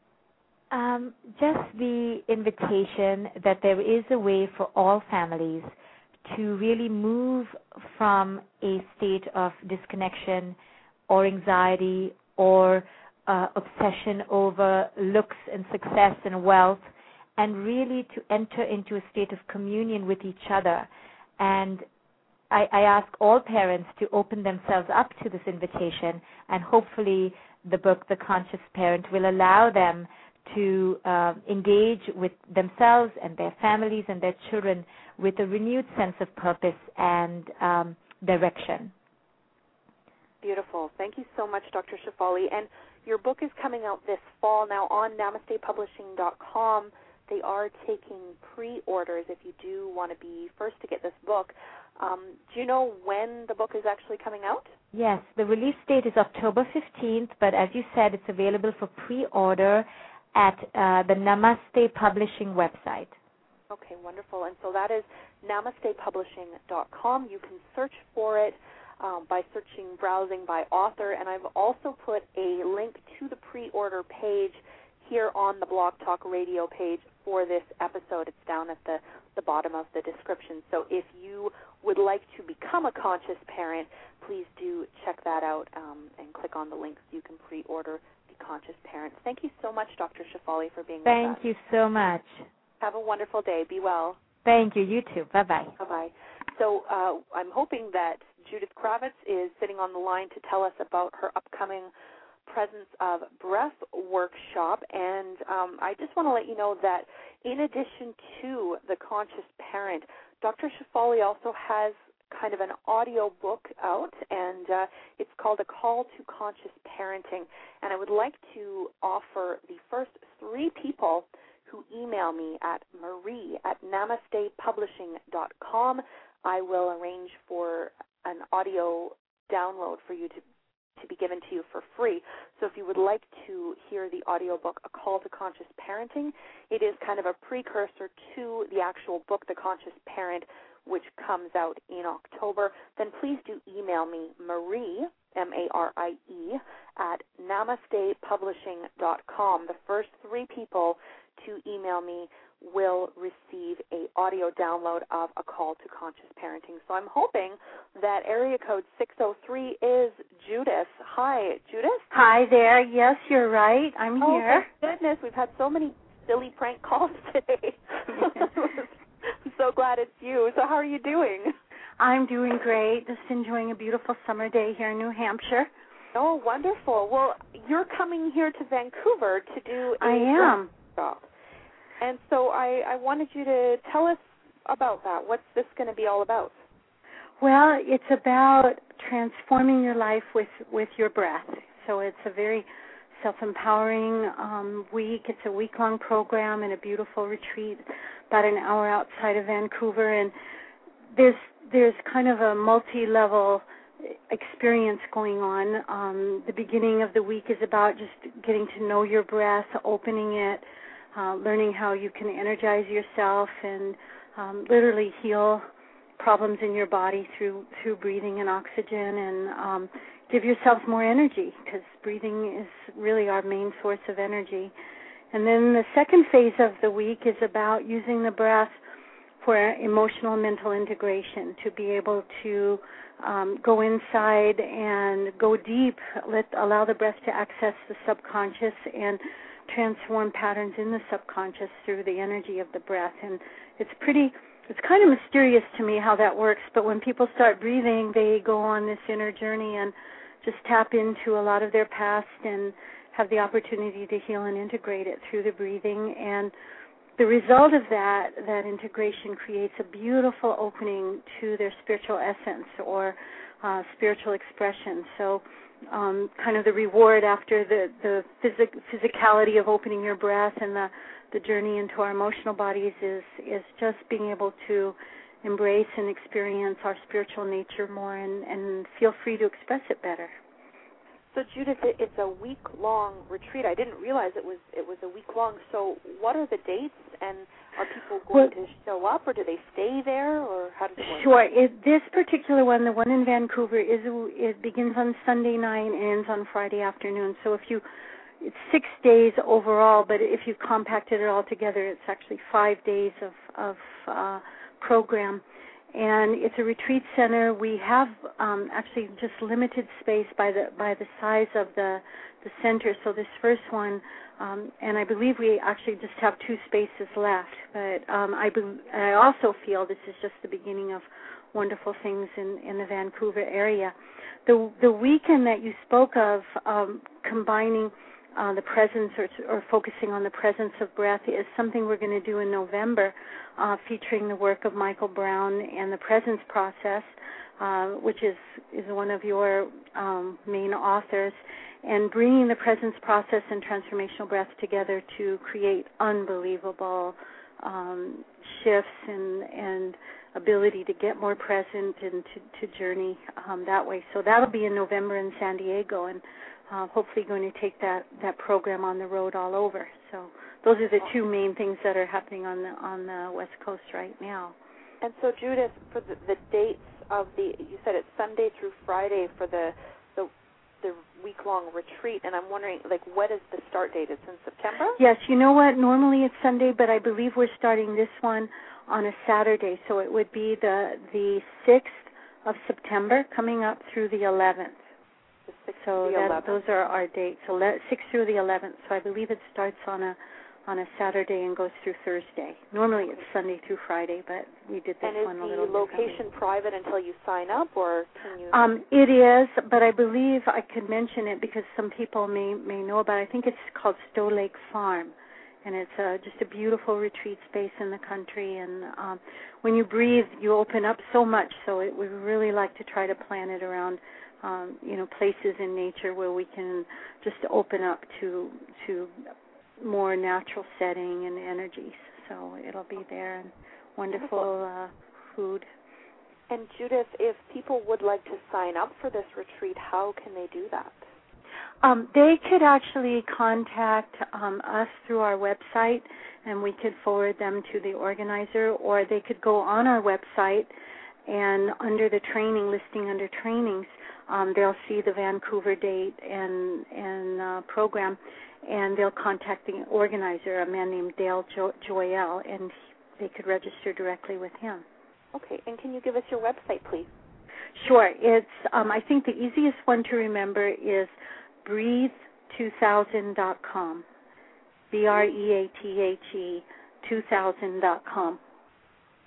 Um, just the invitation that there is a way for all families to really move from a state of disconnection or anxiety or uh, obsession over looks and success and wealth, and really to enter into a state of communion with each other. And I, I ask all parents to open themselves up to this invitation, and hopefully the book, The Conscious Parent, will allow them to uh, engage with themselves and their families and their children with a renewed sense of purpose and um, direction. Beautiful. Thank you so much, Doctor Shefali. And your book is coming out this fall. Now on namaste publishing dot com, they are taking pre-orders if you do want to be first to get this book. Um, do you know when the book is actually coming out? Yes, the release date is October fifteenth, but as you said, it's available for pre-order at uh, the Namaste Publishing website. Okay, wonderful. And so that is namaste publishing dot com. You can search for it um, by searching, browsing by author, and I've also put a link to the pre-order page here on the Blog Talk Radio page for this episode. It's down at the, the bottom of the description. So if you would like to become a conscious parent, please do check that out um, and click on the links. You can pre-order The Conscious Parent. Thank you so much, Doctor Shefali, for being Thank with us. you so much. Have a wonderful day. Be well. Thank you. You too. Bye-bye. Bye-bye. So uh, I'm hoping that Judith Kravitz is sitting on the line to tell us about her upcoming Presence of Breath workshop. And um, I just want to let you know that in addition to The Conscious Parent, Doctor Shefali also has kind of an audio book out, and uh, it's called A Call to Conscious Parenting. And I would like to offer the first three people who email me at marie at namaste publishing dot com. I will arrange for an audio download for you to to be given to you for free. So if you would like to hear the audiobook, A Call to Conscious Parenting, it is kind of a precursor to the actual book, The Conscious Parent, which comes out in October, then please do email me, Marie, M A R I E, at namaste publishing dot com. The first three people to email me will receive a audio download of A Call to Conscious Parenting. So I'm hoping that area code six oh three is Judith. Hi, Judith? Hi there. Yes, you're right. I'm oh, here. Oh, goodness. We've had so many silly prank calls today. glad it's you. So how are you doing? I'm doing great. Just enjoying a beautiful summer day here in New Hampshire. Oh, wonderful. Well, you're coming here to Vancouver to do a I am. workshop. And so I, I wanted you to tell us about that. What's this going to be all about? Well, it's about transforming your life with, with your breath. So it's a very self-empowering um, week. It's a week-long program and a beautiful retreat about an hour outside of Vancouver. And there's there's kind of a multi-level experience going on. Um, the beginning of the week is about just getting to know your breath, opening it, uh, learning how you can energize yourself and um, literally heal problems in your body through through breathing and oxygen, and um, give yourselves more energy, because breathing is really our main source of energy. And then the second phase of the week is about using the breath for emotional and mental integration, to be able to um, go inside and go deep, let allow the breath to access the subconscious and transform patterns in the subconscious through the energy of the breath. And it's pretty, it's kind of mysterious to me how that works, but when people start breathing, they go on this inner journey and just tap into a lot of their past and have the opportunity to heal and integrate it through the breathing. And the result of that, that integration creates a beautiful opening to their spiritual essence or uh, spiritual expression. So um, kind of the reward after the, the physic- physicality of opening your breath and the, the journey into our emotional bodies is, is just being able to embrace and experience our spiritual nature more and, and feel free to express it better. So, Judith, it's a week-long retreat. I didn't realize it was it was a week-long. So what are the dates, and are people going well, to show up, or do they stay there, or how does it work? Sure. It, this particular one, the one in Vancouver, is it begins on Sunday night and ends on Friday afternoon. So if you, it's six days overall, but if you compacted it all together, it's actually five days of, of uh, program. And it's a retreat center. We have um, actually just limited space by the by the size of the the center. So this first one, um, and I believe we actually just have two spaces left. But um, I be, I also feel this is just the beginning of wonderful things in, in the Vancouver area. The the weekend that you spoke of, um, combining Uh, the presence or, or focusing on the presence of breath is something we're going to do in November, uh, featuring the work of Michael Brown and the presence process, uh, which is, is one of your um, main authors, and bringing the presence process and transformational breath together to create unbelievable um, shifts and, and ability to get more present and to, to journey um, that way. So that'll be in November in San Diego, and Uh, hopefully going to take that, that program on the road all over. So those are the two main things that are happening on the on the West Coast right now. And so, Judith, for the, the dates of the, you said it's Sunday through Friday for the the, the week-long retreat, and I'm wondering, like, what is the start date? It's in September? Yes, you know what? Normally it's Sunday, but I believe we're starting this one on a Saturday, so it would be the the sixth of September coming up through the eleventh. So that, those are our dates. So sixth through the eleventh. So I believe it starts on a on a Saturday and goes through Thursday. Normally it's Sunday through Friday, but we did this one a little And is the location private until you sign up, or can you? Um, it is, but I believe I could mention it because some people may may know about it. I think it's called Stowe Lake Farm, and it's uh, just a beautiful retreat space in the country. And um, when you breathe, you open up so much. So it, we really like to try to plan it around. Um, you know, places in nature where we can just open up to to more natural setting and energies. So it'll be there, and wonderful uh, food. And Judith, if people would like to sign up for this retreat, how can they do that? Um, they could actually contact um, us through our website, and we could forward them to the organizer, or they could go on our website, and under the training, listing under trainings, Um, they'll see the Vancouver date and and uh, program, and they'll contact the organizer, a man named Dale jo- Joyelle, and they could register directly with him. Okay, and can you give us your website, please? Sure. It's um, I think the easiest one to remember is breathe two thousand dot com, B R E A T H E two thousand dot com.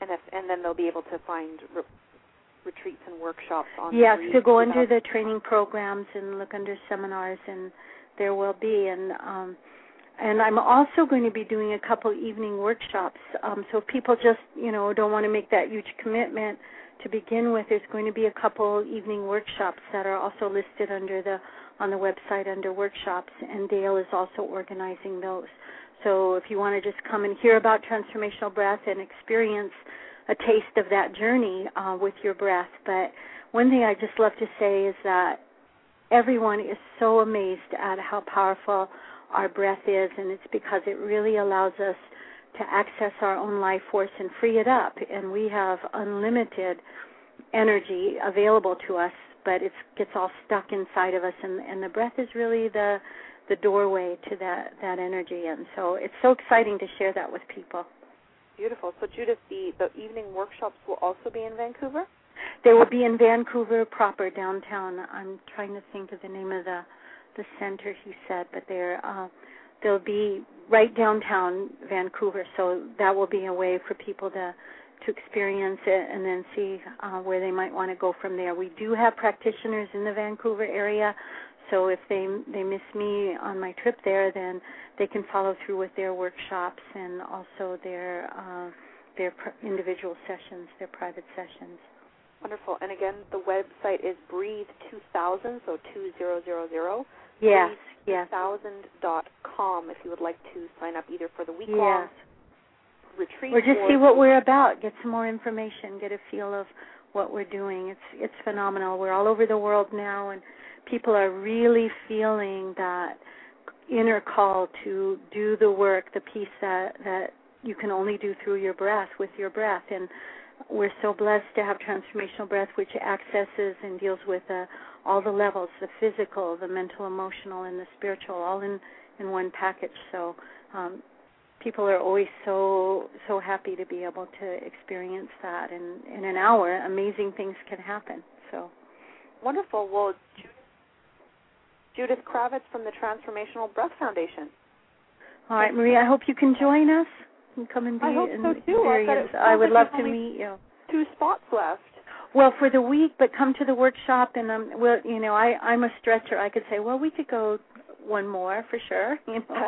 And if, and then they'll be able to find re- retreats and workshops on. Yes, Marie, to go under the training programs and look under seminars, and there will be. And um, and I'm also going to be doing a couple evening workshops. Um, so if people just you know don't want to make that huge commitment to begin with, there's going to be a couple evening workshops that are also listed under the on the website under workshops, and Dale is also organizing those. So if you want to just come and hear about transformational breath and experience a taste of that journey uh, with your breath. But one thing I just love to say is that everyone is so amazed at how powerful our breath is, and it's because it really allows us to access our own life force and free it up. And we have unlimited energy available to us, but it gets all stuck inside of us, and, and the breath is really the the doorway to that, that energy. And so it's so exciting to share that with people. Beautiful. So, Judith, the, the evening workshops will also be in Vancouver? They will be in Vancouver proper, downtown. I'm trying to think of the name of the the center, he said, but they're, uh, they'll be right downtown Vancouver, so that will be a way for people to to experience it and then see uh, where they might want to go from there. We do have practitioners in the Vancouver area, so if they they miss me on my trip there, then they can follow through with their workshops and also their uh, their pr- individual sessions, their private sessions. Wonderful. And again, the website is Breathe two thousand, so two thousand. Yes, Breathe yes. two thousand dot com if you would like to sign up either for the week-long yes. retreat. Or just or see what we're about, get some more information, get a feel of what we're doing. It's it's phenomenal. We're all over the world now, and people are really feeling that inner call to do the work, the piece that, that you can only do through your breath, with your breath. And we're so blessed to have transformational breath, which accesses and deals with uh, all the levels, the physical, the mental, emotional, and the spiritual, all in, in one package. So um, people are always so so happy to be able to experience that. And in an hour, amazing things can happen. So wonderful. Well, Judith Kravitz from the Transformational Breath Foundation. All right, Marie, I hope you can join us and come and be I hope and so too. experience. I, I would like love to meet you. Two spots left. Well, for the week, but come to the workshop, and um, well, you know, I I'm a stretcher. I could say, well, we could go one more for sure. You know?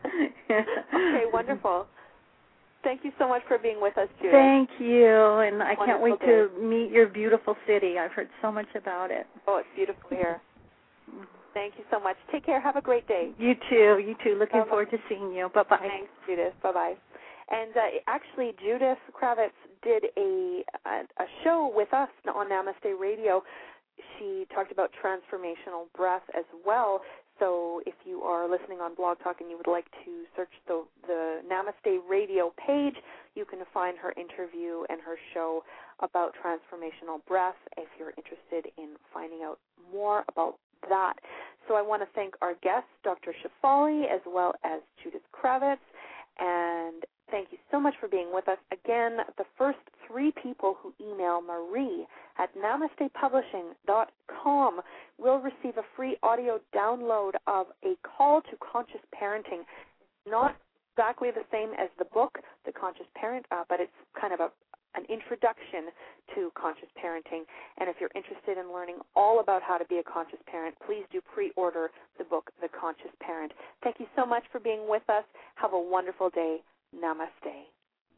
Okay, wonderful. Thank you so much for being with us, Judith. Thank you, and I Wonderful can't wait day. to meet your beautiful city. I've heard so much about it. Oh, it's beautiful here. Thank you so much. Take care. Have a great day. You too. You too. Looking Bye-bye. forward to seeing you. Bye-bye. Thanks, Judith. Bye-bye. And uh, actually, Judith Kravitz did a, a a show with us on Namaste Radio. She talked about transformational breath as well. So if you are listening on Blog Talk and you would like to search the, the Namaste Radio page, you can find her interview and her show about transformational breath if you're interested in finding out more about that. So I want to thank our guests, Doctor Shefali, as well as Judith Kravitz, and thank you so much for being with us. Again, the first three people who email Marie at namaste publishing dot com will receive a free audio download of A Call to Conscious Parenting. Not exactly the same as the book, The Conscious Parent, uh, but it's kind of a an introduction to conscious parenting. And if you're interested in learning all about how to be a conscious parent, please do pre-order the book, The Conscious Parent. Thank you so much for being with us. Have a wonderful day. Namaste.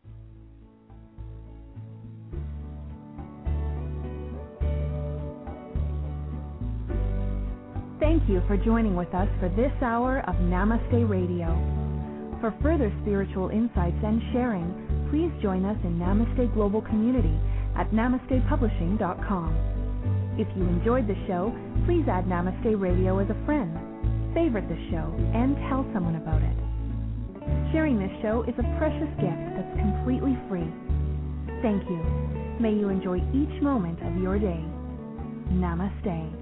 Thank you for joining with us for this hour of Namaste Radio. For further spiritual insights and sharing, please join us in Namaste Global Community at namaste publishing dot com. If you enjoyed the show, please add Namaste Radio as a friend, favorite the show, and tell someone about it. Sharing this show is a precious gift that's completely free. Thank you. May you enjoy each moment of your day. Namaste.